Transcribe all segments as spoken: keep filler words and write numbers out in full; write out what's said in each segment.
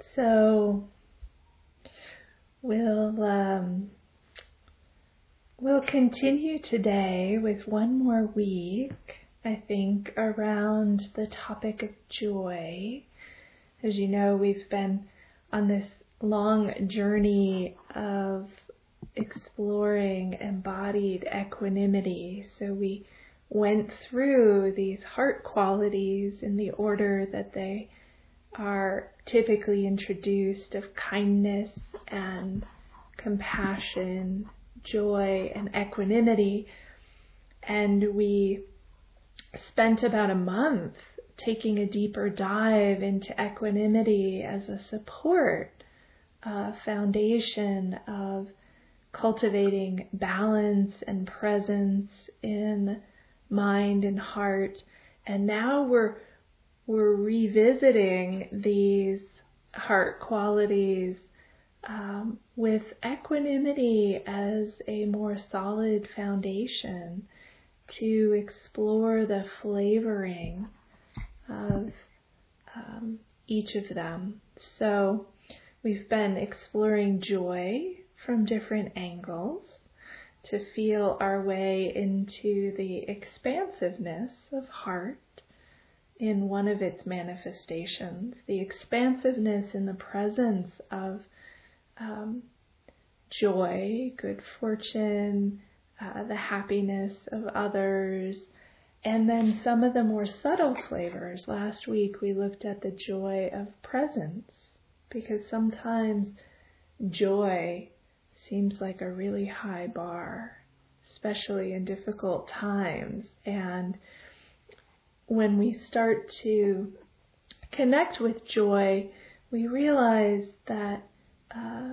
So we'll um, we'll continue today with one more week, I think, around the topic of joy. As you know, we've been on this long journey of exploring embodied equanimity. So we went through these heart qualities in the order that they are typically introduced of kindness and compassion, joy and equanimity. And we spent about a month taking a deeper dive into equanimity as a support uh, foundation of cultivating balance and presence in mind and heart. And now we're we're revisiting these heart qualities um, with equanimity as a more solid foundation to explore the flavoring of um, each of them. So we've been exploring joy from different angles to feel our way into the expansiveness of heart in one of its manifestations, the expansiveness in the presence of um, joy, good fortune, uh, the happiness of others, and then some of the more subtle flavors. Last week we looked at the joy of presence, because sometimes joy seems like a really high bar, especially in difficult times. And when we start to connect with joy, we realize that uh,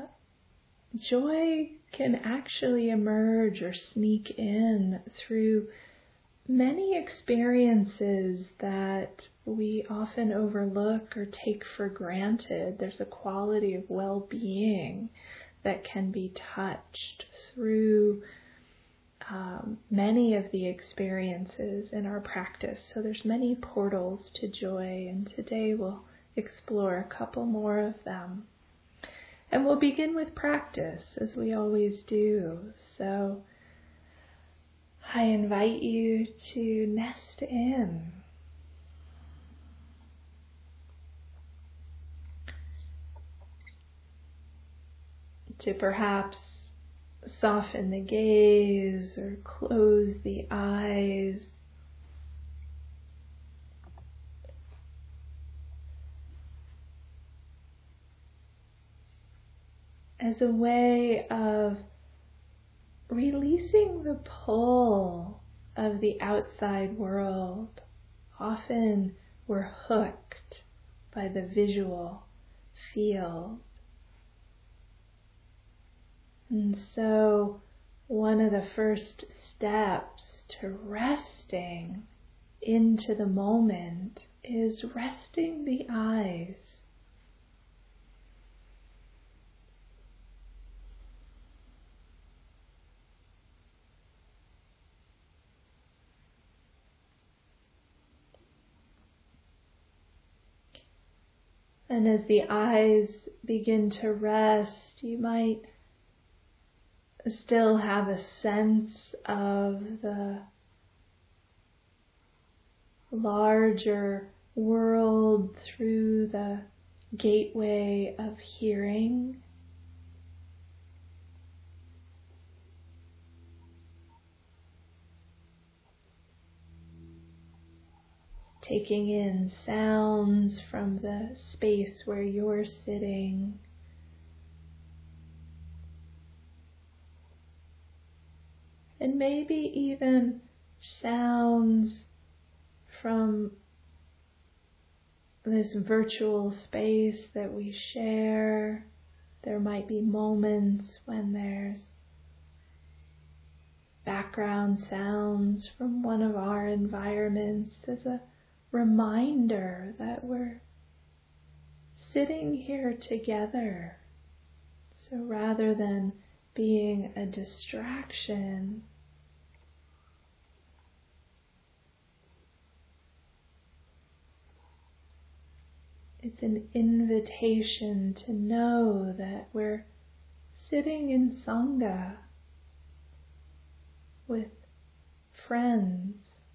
joy can actually emerge or sneak in through many experiences that we often overlook or take for granted. There's a quality of well-being that can be touched through um, many of the experiences in our practice. So there's many portals to joy, and today we'll explore a couple more of them. And we'll begin with practice, as we always do. So I invite you to nest in. To perhaps soften the gaze or close the eyes. As a way of releasing the pull of the outside world. Often we're hooked by the visual field. And so one of the first steps to resting into the moment is resting the eyes. And as the eyes begin to rest, you might still have a sense of the larger world through the gateway of hearing. Taking in sounds from the space where you're sitting. And maybe even sounds from this virtual space that we share. There might be moments when there's background sounds from one of our environments as a reminder that we're sitting here together. So rather than being a distraction, It's an invitation to know that we're sitting in Sangha with friends.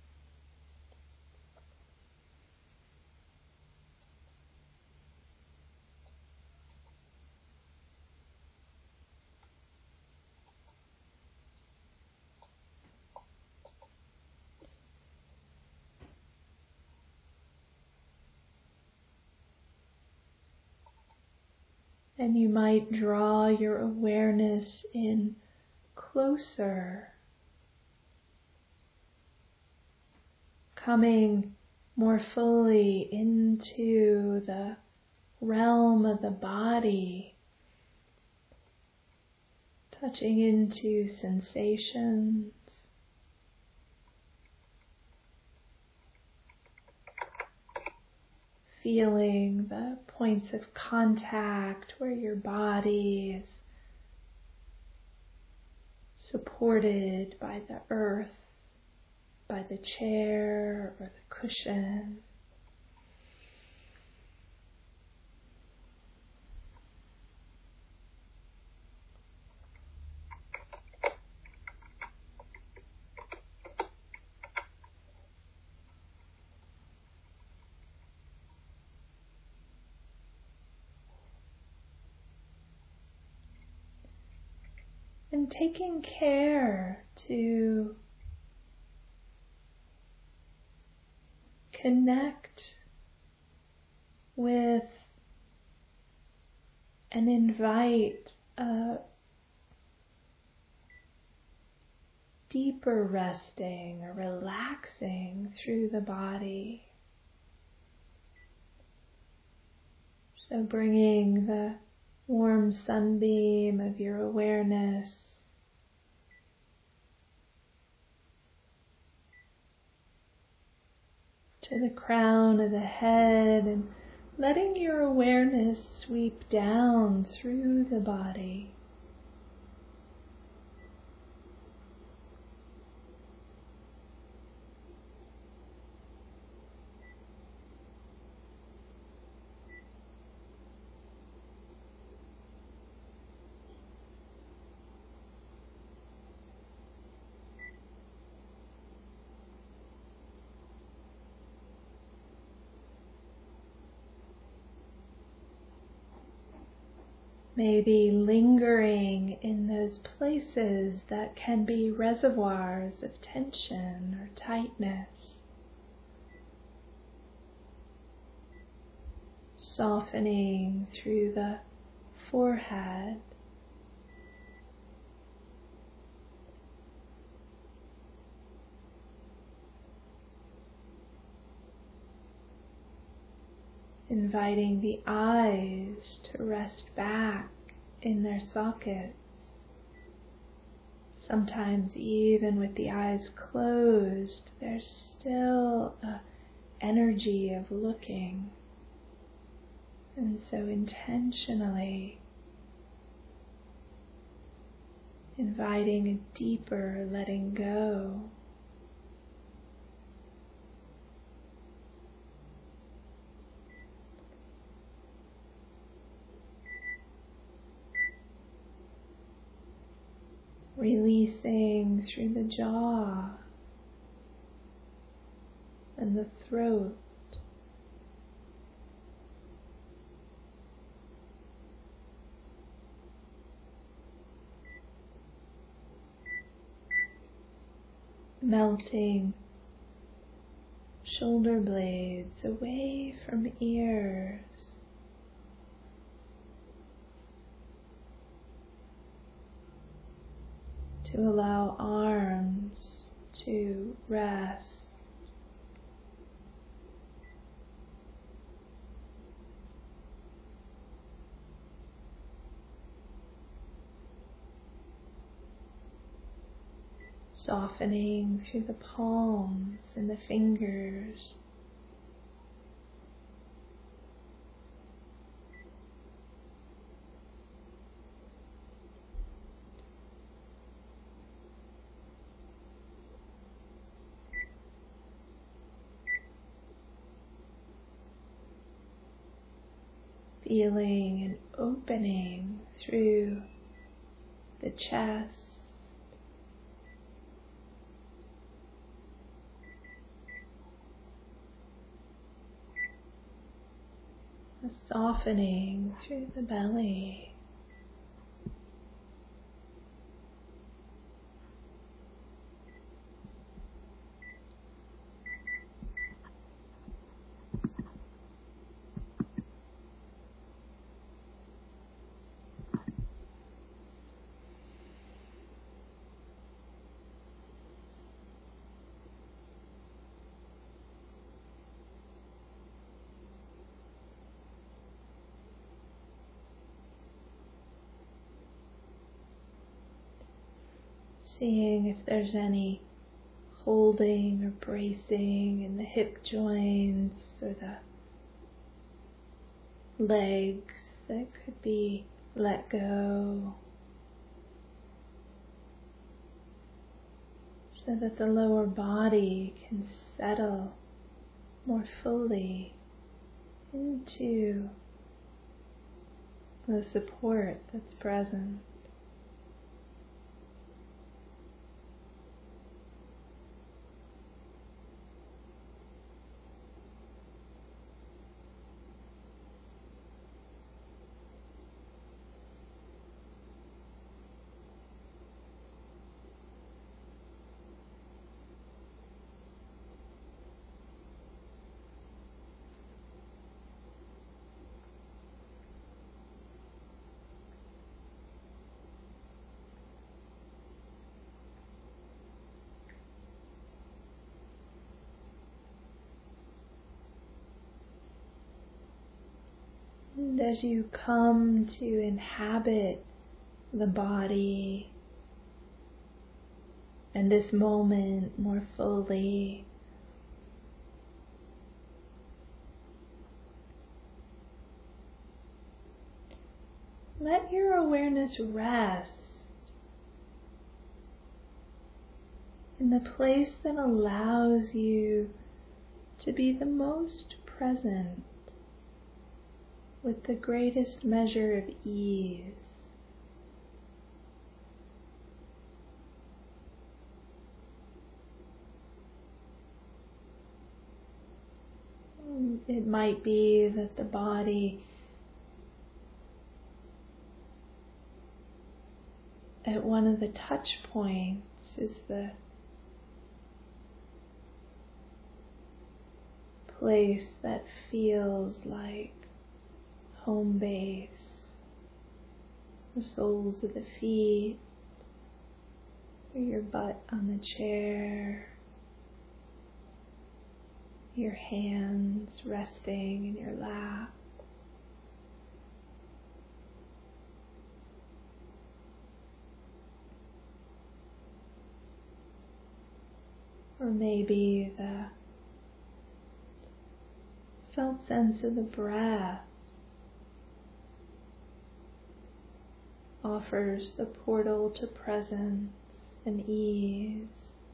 And you might draw your awareness in closer, coming more fully into the realm of the body, touching into sensations, feeling the points of contact where your body is supported by the earth, by the chair or the cushion. And taking care to connect with and invite a deeper resting or relaxing through the body. So bringing the warm sunbeam of your awareness to the crown of the head and letting your awareness sweep down through the body. Maybe lingering in those places that can be reservoirs of tension or tightness. Softening through the forehead. Inviting the eyes to rest back in their sockets. Sometimes even with the eyes closed, there's still an energy of looking. And so intentionally inviting a deeper letting go. Releasing through the jaw and the throat. Melting shoulder blades away from ears. To allow arms to rest. Softening through the palms and the fingers. feeling an opening through the chest, a softening through the belly. Seeing if there's any holding or bracing in the hip joints or the legs that could be let go, so that the lower body can settle more fully into the support that's present. And as you come to inhabit the body and this moment more fully, let your awareness rest in the place that allows you to be the most present with the greatest measure of ease. It might be that the body at one of the touch points is the place that feels like home base, the soles of the feet, or your butt on the chair, your hands resting in your lap. Or maybe the felt sense of the breath offers the portal to presence and ease.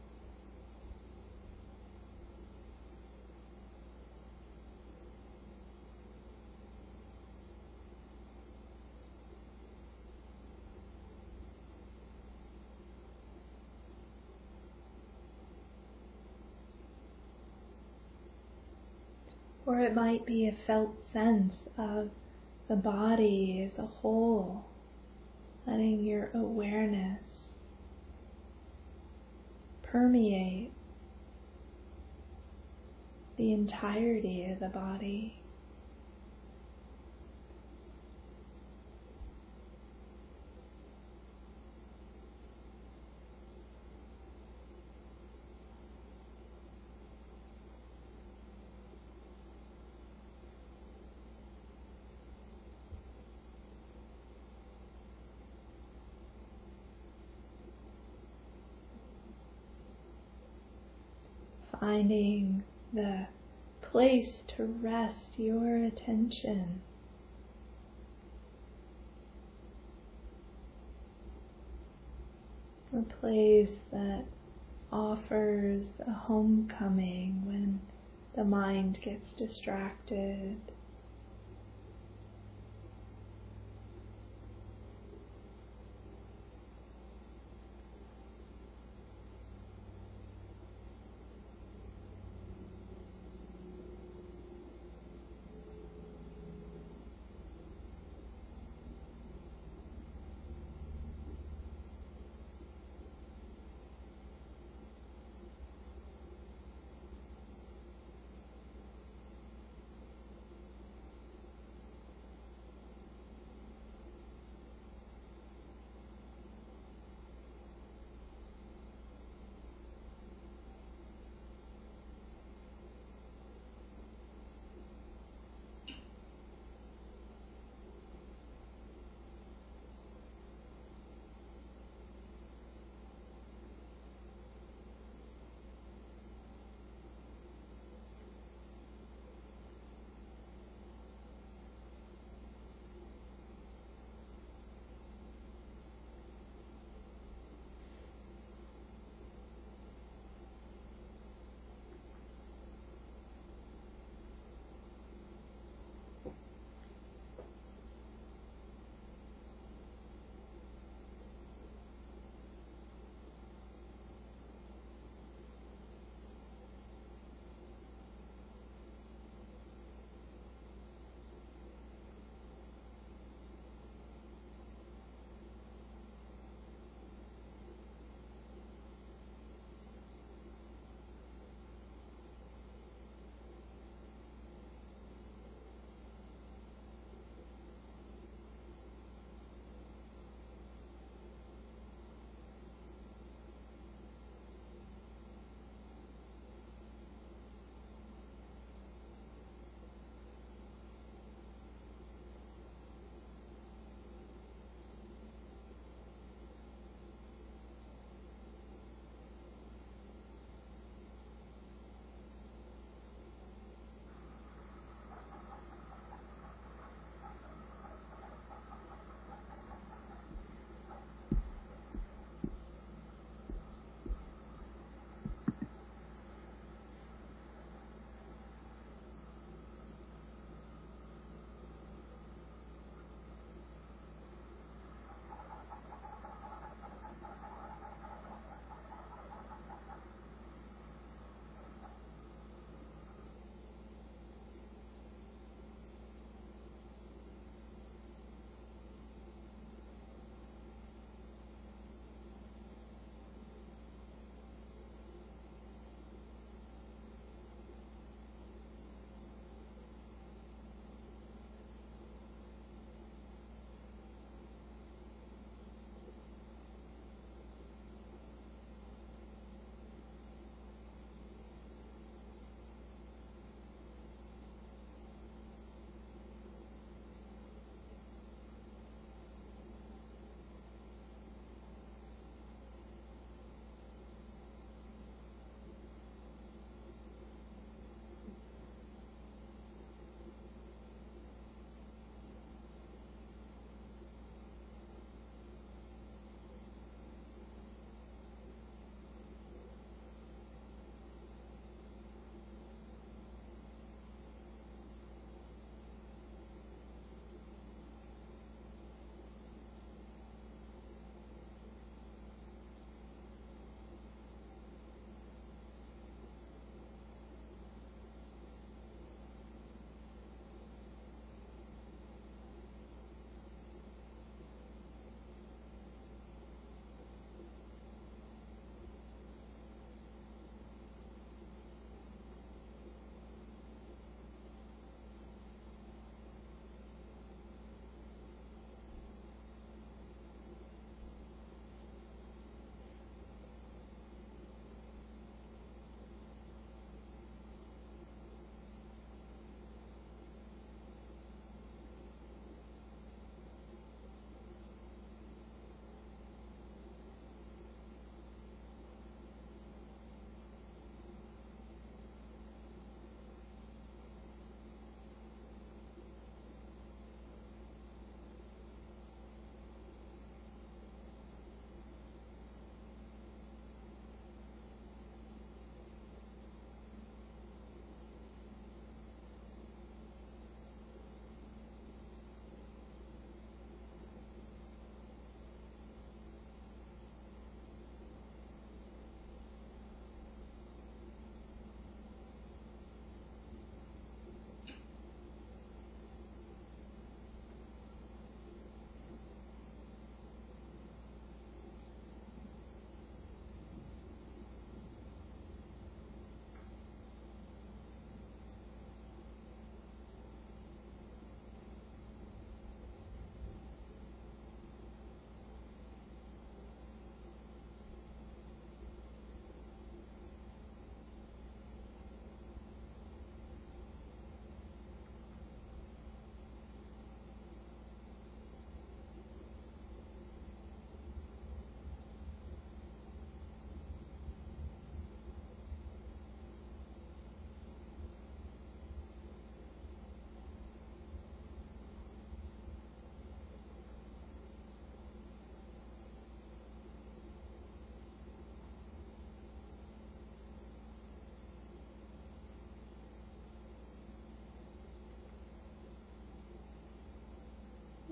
Or it might be a felt sense of the body as a whole, letting your awareness permeate the entirety of the body. Finding the place to rest your attention. A place that offers a homecoming when the mind gets distracted.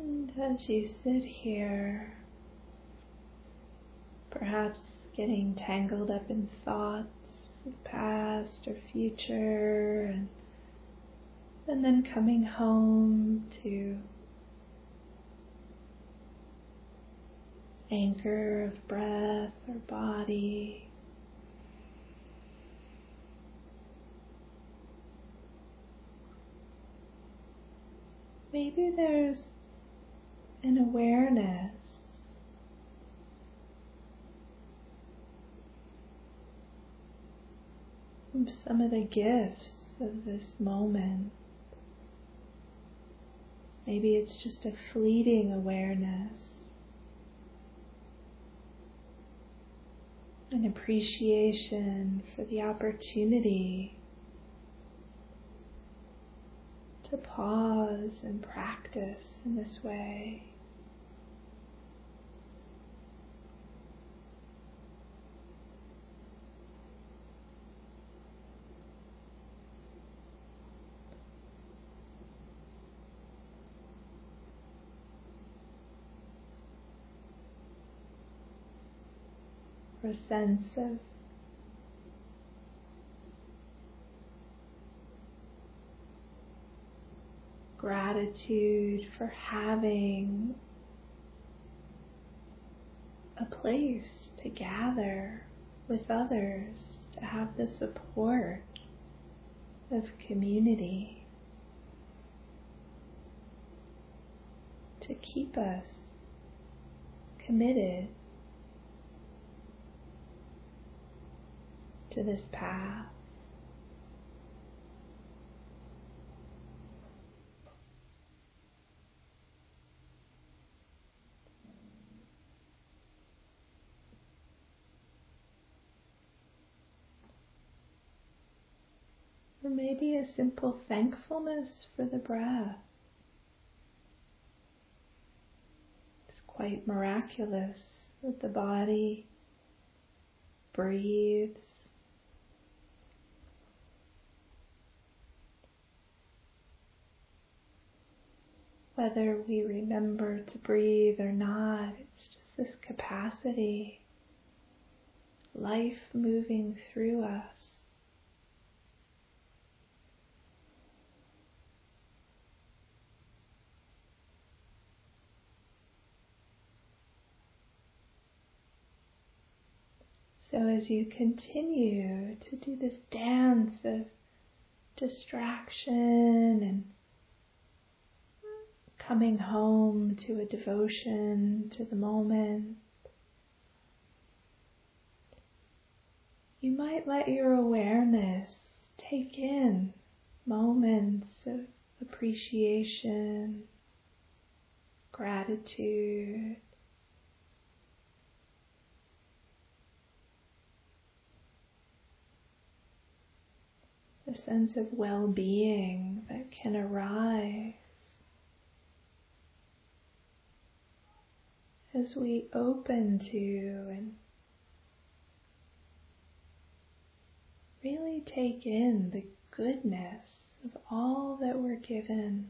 And as you sit here, perhaps getting tangled up in thoughts of past or future, and, and then coming home to anchor of breath or body. Maybe there's an awareness of some of the gifts of this moment. Maybe it's just a fleeting awareness, an appreciation for the opportunity to pause and practice in this way. A sense of gratitude for having a place to gather with others, to have the support of community, to keep us committed to this path. Or maybe a simple thankfulness for the breath. It's quite miraculous that the body breathes. Whether we remember to breathe or not, it's just this capacity, life moving through us. So as you continue to do this dance of distraction and coming home to a devotion to the moment, you might let your awareness take in moments of appreciation, gratitude, a sense of well-being that can arise as we open to and really take in the goodness of all that we're given.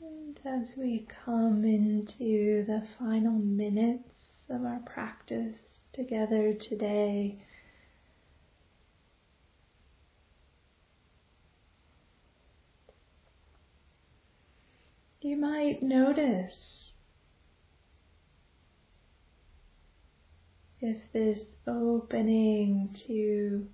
And as we come into the final minutes of our practice together today, you might notice if this opening to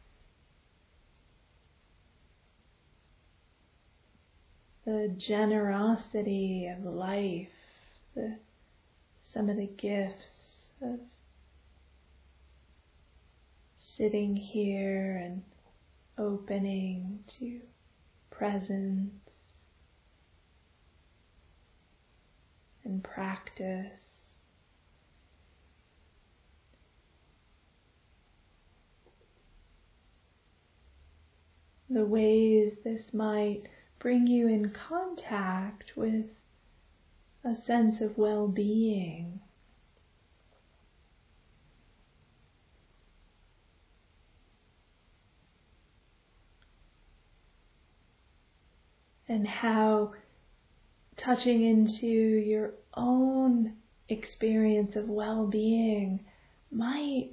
the generosity of life, the, some of the gifts of sitting here and opening to presence and practice. The ways this might bring you in contact with a sense of well-being. And how touching into your own experience of well-being might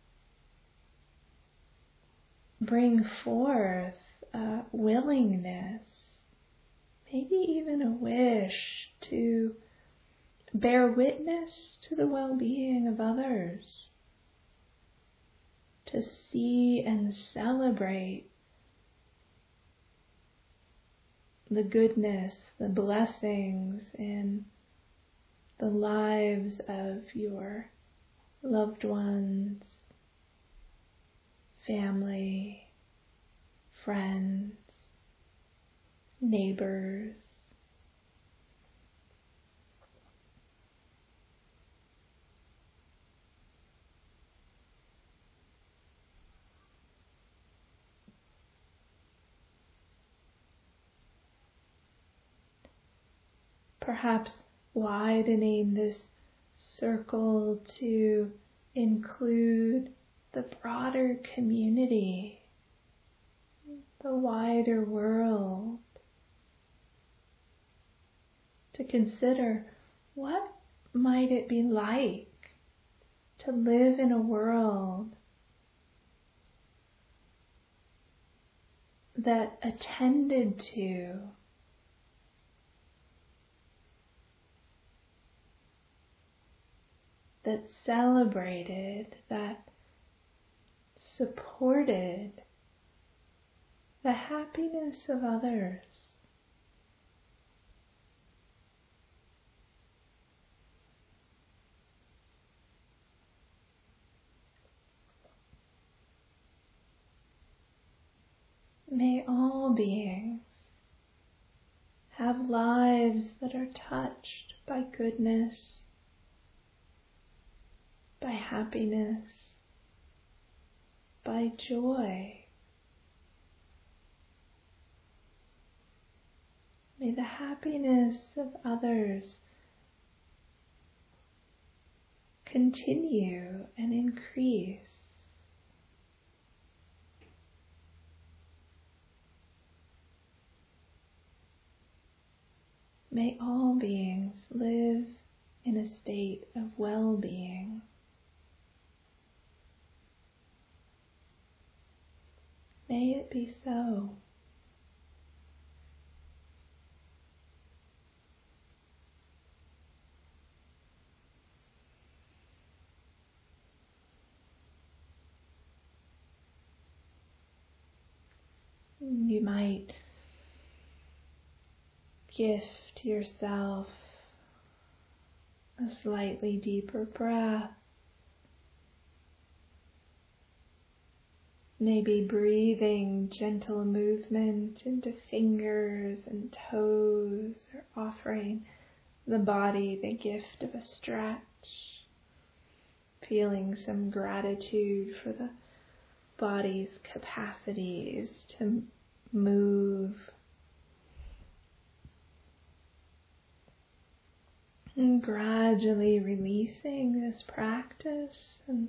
bring forth a willingness, maybe even a wish to bear witness to the well-being of others, to see and celebrate the goodness, the blessings in the lives of your loved ones, family, friends, neighbors. Perhaps widening this circle to include the broader community, the wider world, to consider what might it be like to live in a world that attended to that celebrated, that supported the happiness of others. May all beings have lives that are touched by goodness, by happiness, by joy. May the happiness of others continue and increase. May all beings live in a state of well-being. May it be so. You might gift yourself a slightly deeper breath. Maybe breathing gentle movement into fingers and toes, or offering the body the gift of a stretch. Feeling some gratitude for the body's capacities to move. And gradually releasing this practice and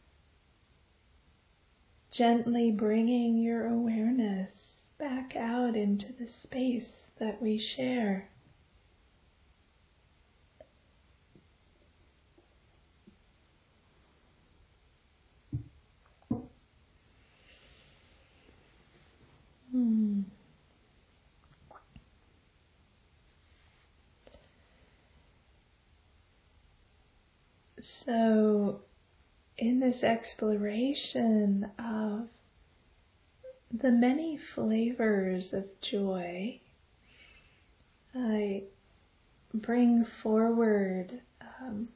gently bringing your awareness back out into the space that we share. So in this exploration of the many flavors of joy, I bring forward um,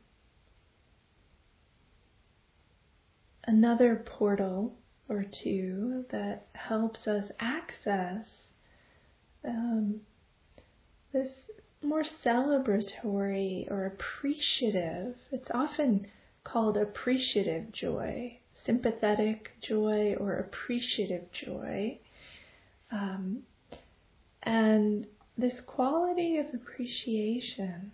another portal or two that helps us access um, this more celebratory or appreciative. It's often called appreciative joy, sympathetic joy or appreciative joy. Um, and this quality of appreciation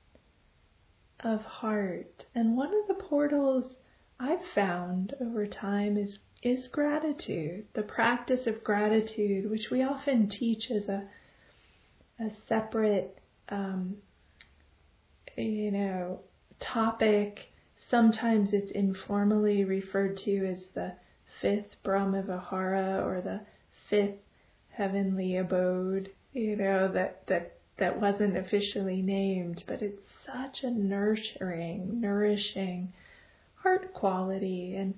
of heart. And one of the portals I've found over time is is gratitude, the practice of gratitude, which we often teach as a a separate, um, you know, topic. Sometimes it's informally referred to as the fifth Brahma Vihara or the fifth heavenly abode, you know, that, that, that wasn't officially named, but it's such a nurturing, nourishing heart quality. And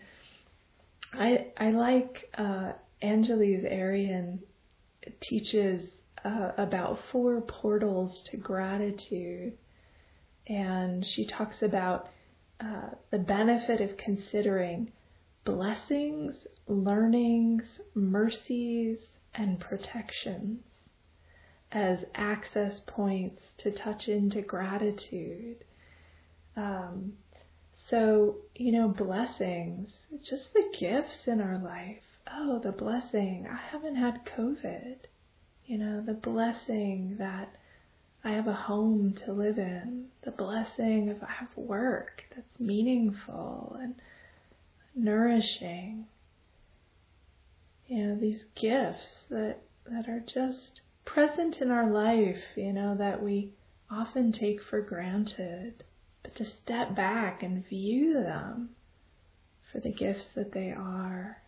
I, I like, uh, Angeles Arian teaches uh, about four portals to gratitude. And she talks about uh, the benefit of considering blessings, learnings, mercies, and protections as access points to touch into gratitude. Um, so, you know, blessings, just the gifts in our life. Oh, the blessing, I haven't had COVID. You know, the blessing that I have a home to live in. The blessing if I have work that's meaningful and nourishing. You know, these gifts that, that are just present in our life, you know, that we often take for granted. But to step back and view them for the gifts that they are.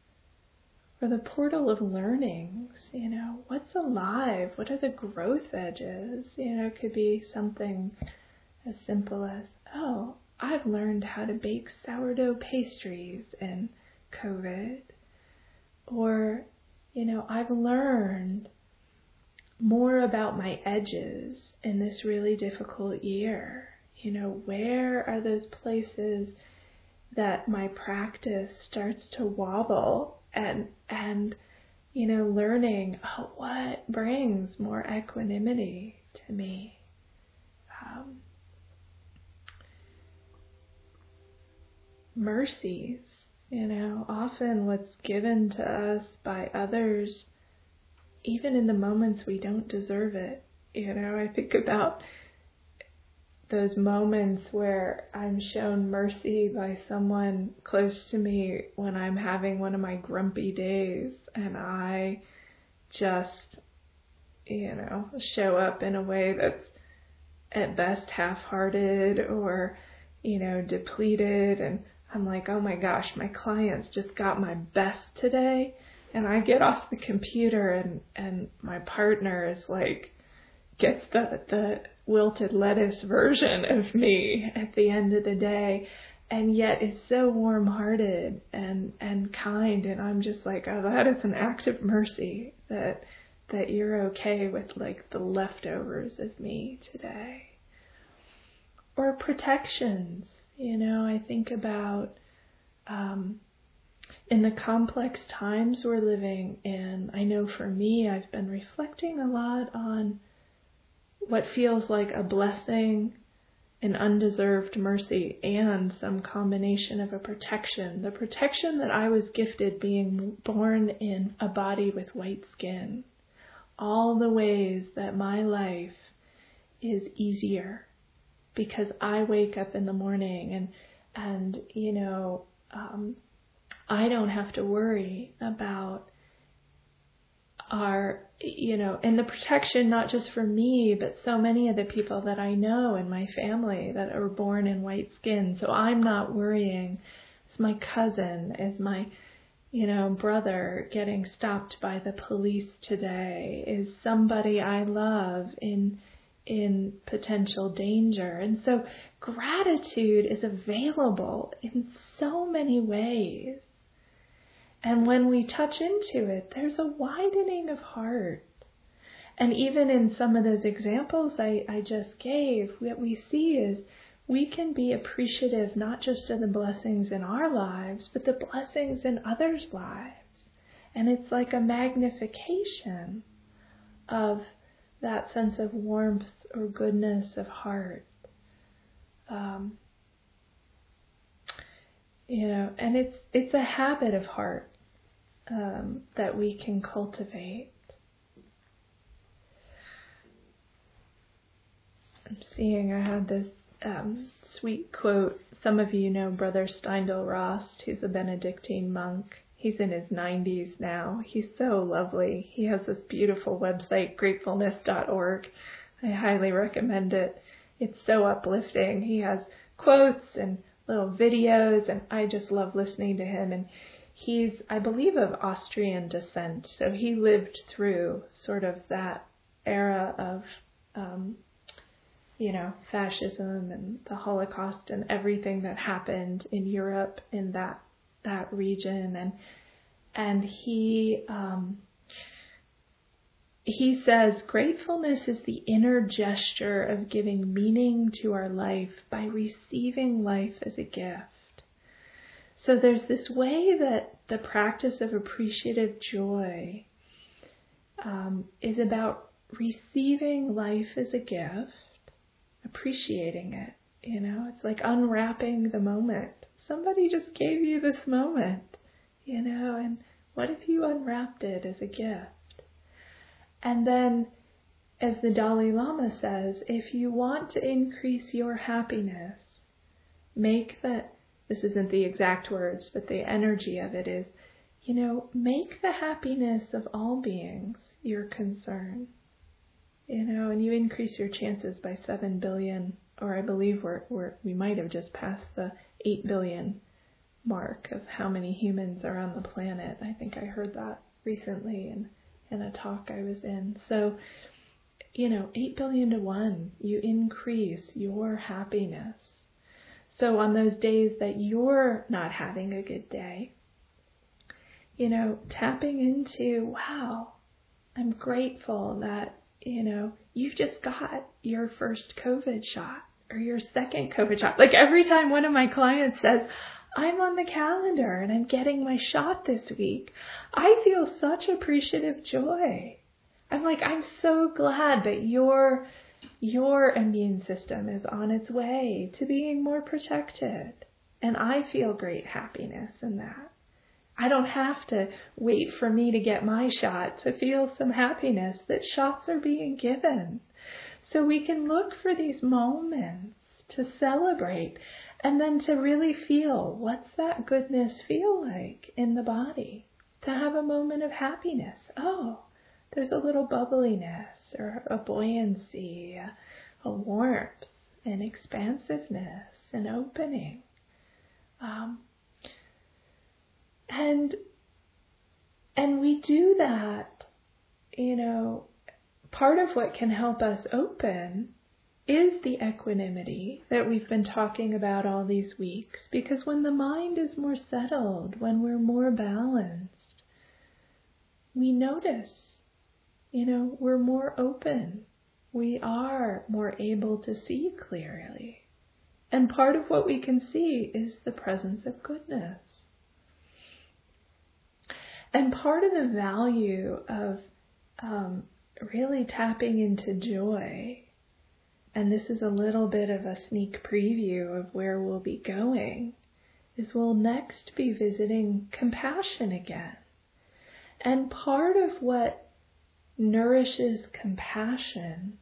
Or the portal of learnings, you know, what's alive? What are the growth edges? You know, it could be something as simple as, oh, I've learned how to bake sourdough pastries in COVID. Or, you know, I've learned more about my edges in this really difficult year. You know, where are those places that my practice starts to wobble? And, and, you know, learning, oh, what brings more equanimity to me? Um, mercies, you know, often what's given to us by others, even in the moments we don't deserve it. You know, I think about those moments where I'm shown mercy by someone close to me when I'm having one of my grumpy days and I just, you know, show up in a way that's at best half-hearted or, you know, depleted, and I'm like, oh my gosh, my clients just got my best today, and I get off the computer and, and my partner is like, gets the, the wilted lettuce version of me at the end of the day, and yet is so warm-hearted and, and kind, and I'm just like, oh, that is an act of mercy that that you're okay with like the leftovers of me today. Or protections, you know, I think about um, in the complex times we're living in. I know for me, I've been reflecting a lot on what feels like a blessing, an undeserved mercy, and some combination of a protection. The protection that I was gifted being born in a body with white skin. All the ways that my life is easier because I wake up in the morning and, and you know, um, I don't have to worry about our, you know, and the protection not just for me, but so many of the people that I know in my family that are born in white skin. So I'm not worrying. Is my cousin, is my, you know, brother getting stopped by the police today? Is somebody I love in in potential danger. And so gratitude is available in so many ways. And when we touch into it, there's a widening of heart. And even in some of those examples I, I just gave, what we see is we can be appreciative not just of the blessings in our lives, but the blessings in others' lives. And it's like a magnification of that sense of warmth or goodness of heart. Um, you know, and it's it's a habit of heart um, that we can cultivate. I'm seeing I had this um, sweet quote. Some of you know Brother Steindl Rast, who's a Benedictine monk. He's in his nineties now. He's so lovely. He has this beautiful website, gratefulness dot org. I highly recommend it. It's so uplifting. He has quotes and little videos, and I just love listening to him. And he's, I believe, of Austrian descent. So he lived through sort of that era of, um, you know, fascism and the Holocaust and everything that happened in Europe in that that region. And and he um, he says gratefulness is the inner gesture of giving meaning to our life by receiving life as a gift. So there's this way that the practice of appreciative joy um, is about receiving life as a gift, appreciating it. You know, it's like unwrapping the moment. Somebody just gave you this moment, you know, and what if you unwrapped it as a gift? And then, as the Dalai Lama says, if you want to increase your happiness, make that, this isn't the exact words, but the energy of it is, you know, make the happiness of all beings your concern, you know, and you increase your chances by seven billion, or I believe we're, we're, we might have just passed the eight billion mark of how many humans are on the planet. I think I heard that recently in, in a talk I was in. So, you know, eight billion to one, you increase your happiness. So on those days that you're not having a good day, you know, tapping into, wow, I'm grateful that, you know, you've just got your first COVID shot or your second COVID shot. Like every time one of my clients says, I'm on the calendar and I'm getting my shot this week, I feel such appreciative joy. I'm like, I'm so glad that your your immune system is on its way to being more protected. And I feel great happiness in that. I don't have to wait for me to get my shot to feel some happiness that shots are being given. So we can look for these moments to celebrate and then to really feel, what's that goodness feel like in the body? To have a moment of happiness. Oh, there's a little bubbliness or a buoyancy, a, a warmth, an expansiveness, an opening. Um, and and we do that, you know, part of what can help us open is the equanimity that we've been talking about all these weeks. Because when the mind is more settled, when we're more balanced, we notice, you know, we're more open. We are more able to see clearly. And part of what we can see is the presence of goodness. And part of the value of um, really tapping into joy, and this is a little bit of a sneak preview of where we'll be going, is we'll next be visiting compassion again. And part of what nourishes compassion,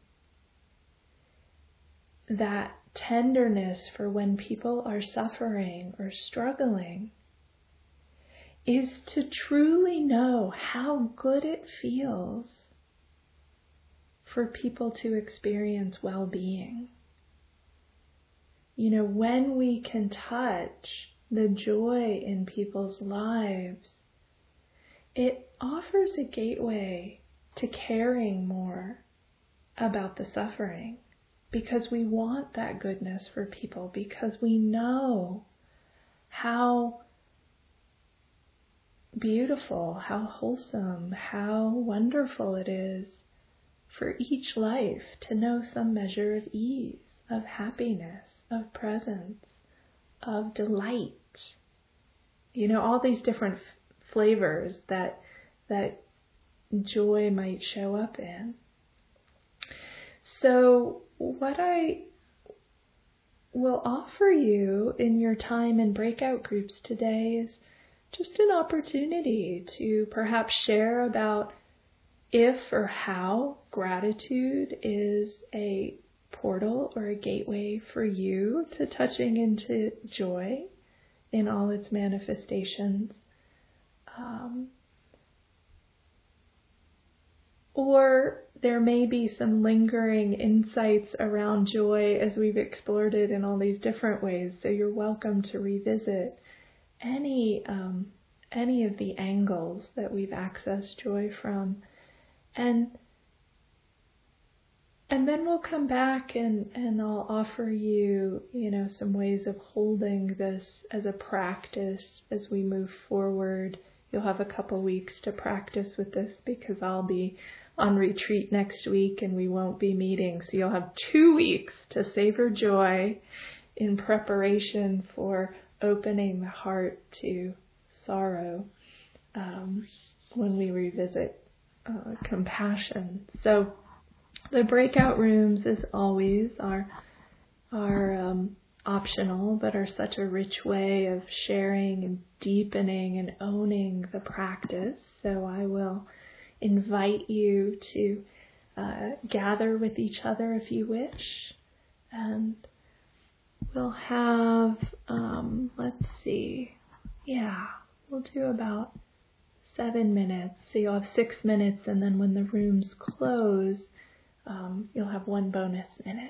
that tenderness for when people are suffering or struggling, is to truly know how good it feels for people to experience well-being. You know, when we can touch the joy in people's lives, it offers a gateway to caring more about the suffering, because we want that goodness for people, because we know how beautiful, how wholesome, how wonderful it is for each life to know some measure of ease, of happiness, of presence, of delight. You know, all these different f- flavors that that joy might show up in. So what I will offer you in your time in breakout groups today is just an opportunity to perhaps share about if or how gratitude is a portal or a gateway for you to touching into joy in all its manifestations. Um, or there may be some lingering insights around joy as we've explored it in all these different ways. So you're welcome to revisit any um, any of the angles that we've accessed joy from. And and then we'll come back and, and I'll offer you, you know, some ways of holding this as a practice as we move forward. You'll have a couple weeks to practice with this because I'll be on retreat next week and we won't be meeting. So you'll have two weeks to savor joy in preparation for opening the heart to sorrow um, when we revisit uh, compassion. So the breakout rooms, as always, are are um, optional, but are such a rich way of sharing and deepening and owning the practice. So I will invite you to uh, gather with each other if you wish, and we'll have, um, let's see, yeah, we'll do about seven minutes. So you'll have six minutes, and then when the rooms close, um, you'll have one bonus minute.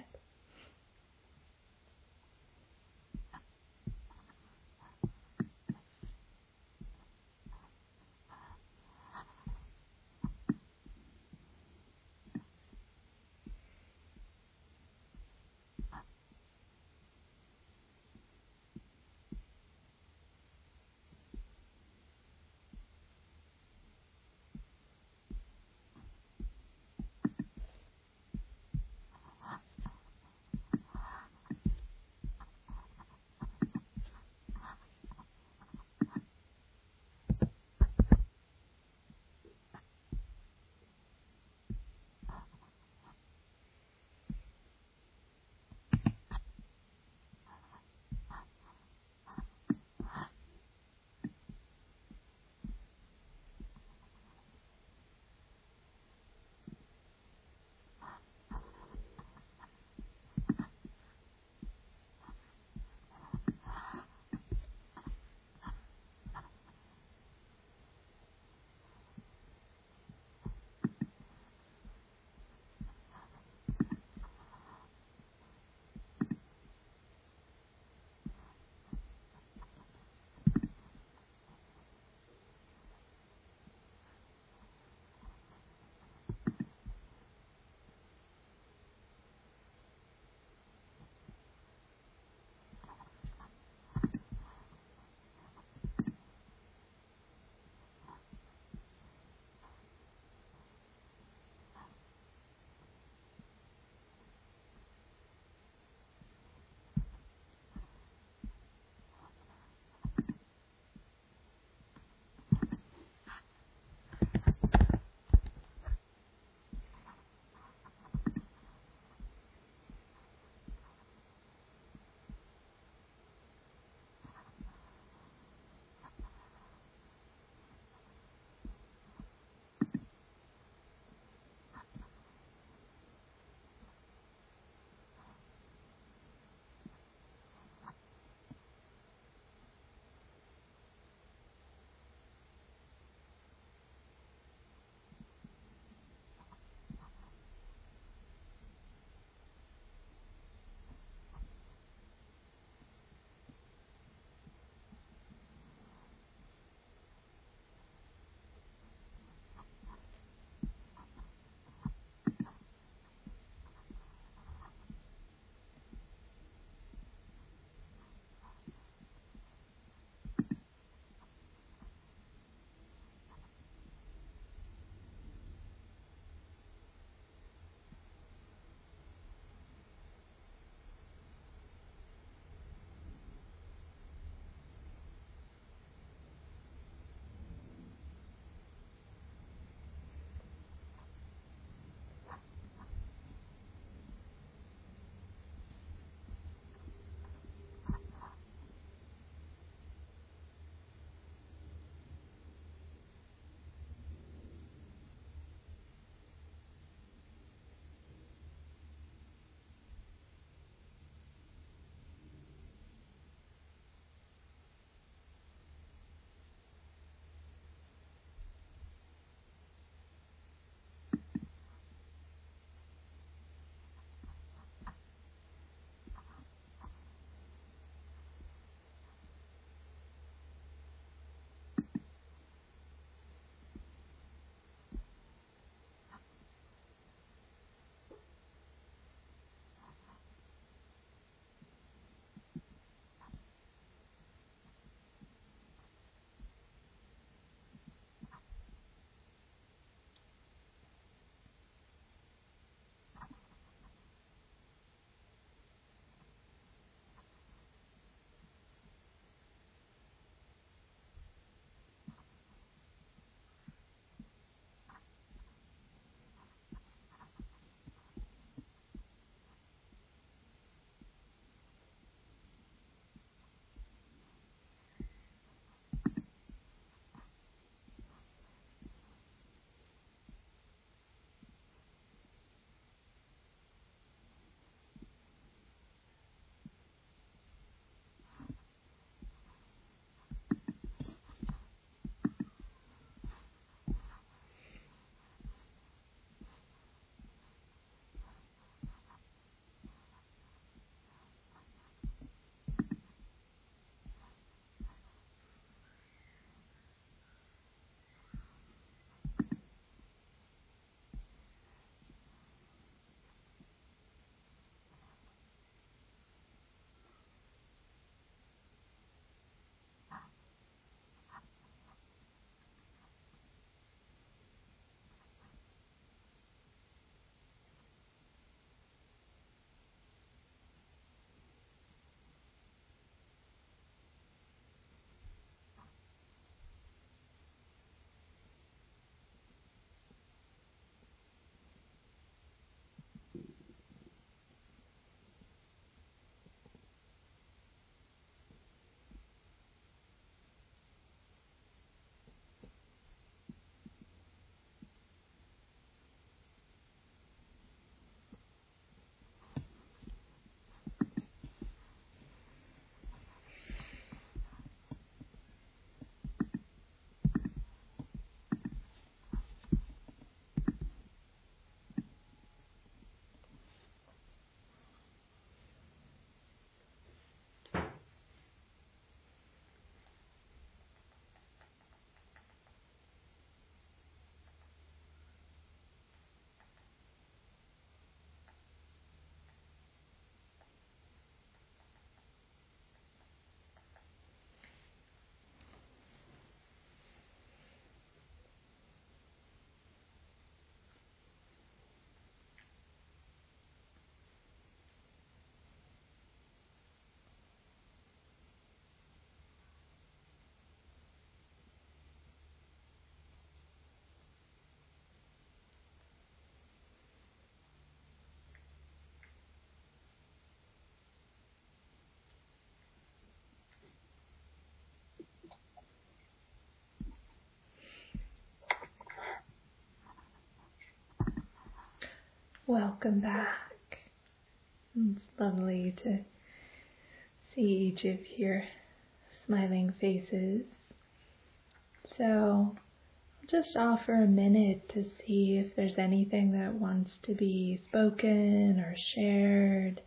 Welcome back. It's lovely to see each of your smiling faces. So I'll just offer a minute to see if there's anything that wants to be spoken or shared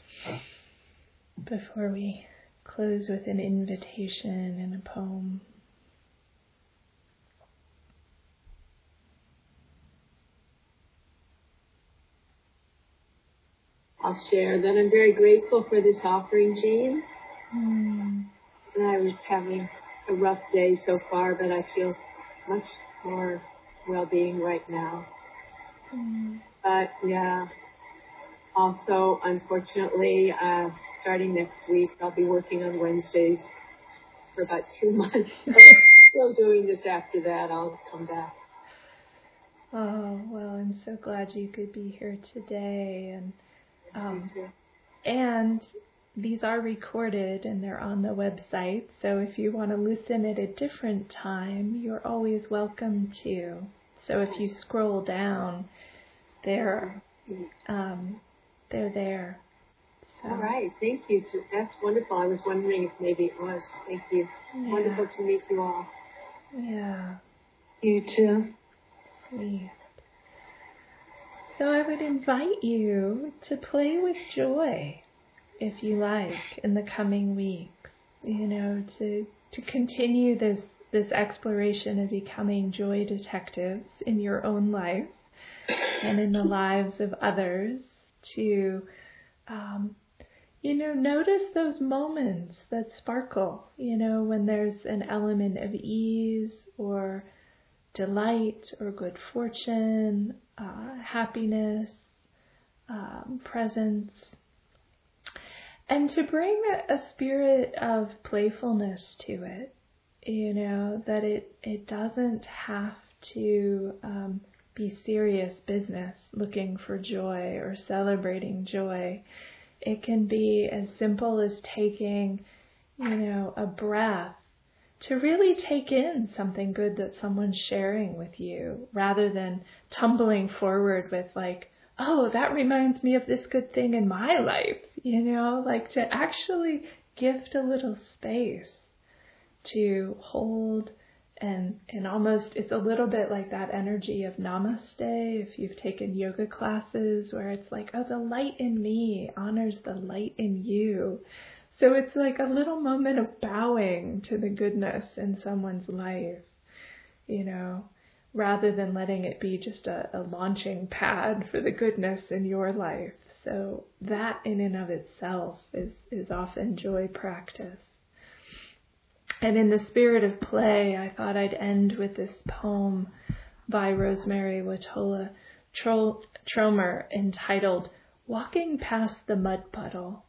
before we close with an invitation and a poem. I'll share that I'm very grateful for this offering, Jean. Mm. And I was having a rough day so far, but I feel much more well-being right now. Mm. But yeah, also, unfortunately, uh, starting next week, I'll be working on Wednesdays for about two months. So still doing this after that. I'll come back. Oh, well, I'm so glad you could be here today. And um, Me too. And these are recorded and they're on the website. So if you want to listen at a different time, you're always welcome to. So if you scroll down, they're um, they're there. So. All right. Thank you. Too. That's wonderful. I was wondering if maybe it was. Thank you. Yeah. Wonderful to meet you all. Yeah. You too. Sweet. So I would invite you to play with joy, if you like, in the coming weeks. You know, to to continue this this exploration of becoming joy detectives in your own life and in the lives of others. To um, you know, notice those moments that sparkle. You know, when there's an element of ease or delight or good fortune, uh, happiness, um, presence, and to bring a, a spirit of playfulness to it. You know, that it, it doesn't have to um, be serious business looking for joy or celebrating joy. It can be as simple as taking, you know, a breath to really take in something good that someone's sharing with you, rather than tumbling forward with like, oh, that reminds me of this good thing in my life, you know, like to actually gift a little space to hold and, and almost, it's a little bit like that energy of namaste, if you've taken yoga classes, where it's like, oh, the light in me honors the light in you. So it's like a little moment of bowing to the goodness in someone's life, you know, rather than letting it be just a, a launching pad for the goodness in your life. So that in and of itself is, is often joy practice. And in the spirit of play, I thought I'd end with this poem by Rosemary Watola Tromer entitled Walking Past the Mud Puddle.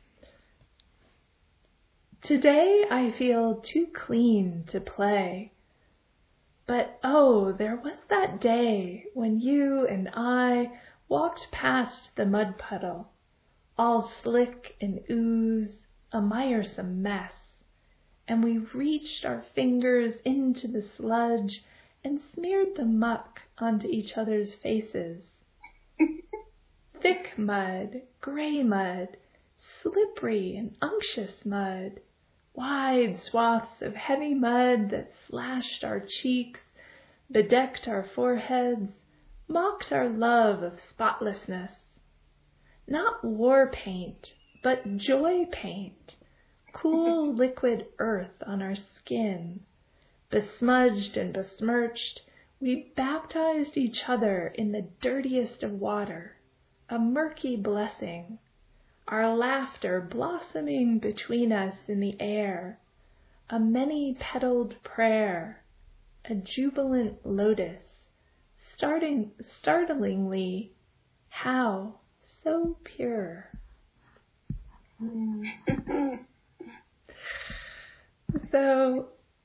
Today I feel too clean to play. But oh, there was that day when you and I walked past the mud puddle, all slick and ooze, a miresome mess, and we reached our fingers into the sludge and smeared the muck onto each other's faces. Thick mud, gray mud, slippery and unctuous mud, wide swaths of heavy mud that slashed our cheeks, bedecked our foreheads, mocked our love of spotlessness. Not war paint, but joy paint, cool liquid earth on our skin. Besmudged and besmirched, we baptized each other in the dirtiest of water, a murky blessing, our laughter blossoming between us in the air, a many-petaled prayer, a jubilant lotus, starting startlingly, how so pure. So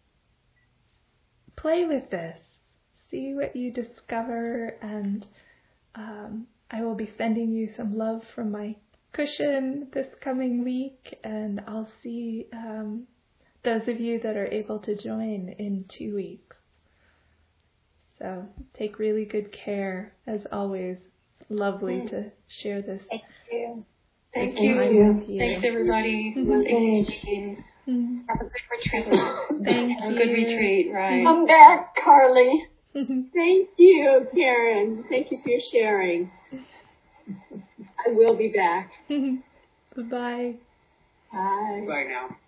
play with this, see what you discover, and um, I will be sending you some love from my cushion this coming week, and I'll see um, those of you that are able to join in two weeks. So take really good care, as always. lovely mm. to share this. Thank you. Thank, Thank you. you. Thanks, everybody. Mm-hmm. Thank you. Mm-hmm. Have a good retreat. Thank Have you. a good retreat, right? Come back, Carly. Thank you, Karen. Thank you for your sharing. I will be back. Bye-bye. Bye. Bye now.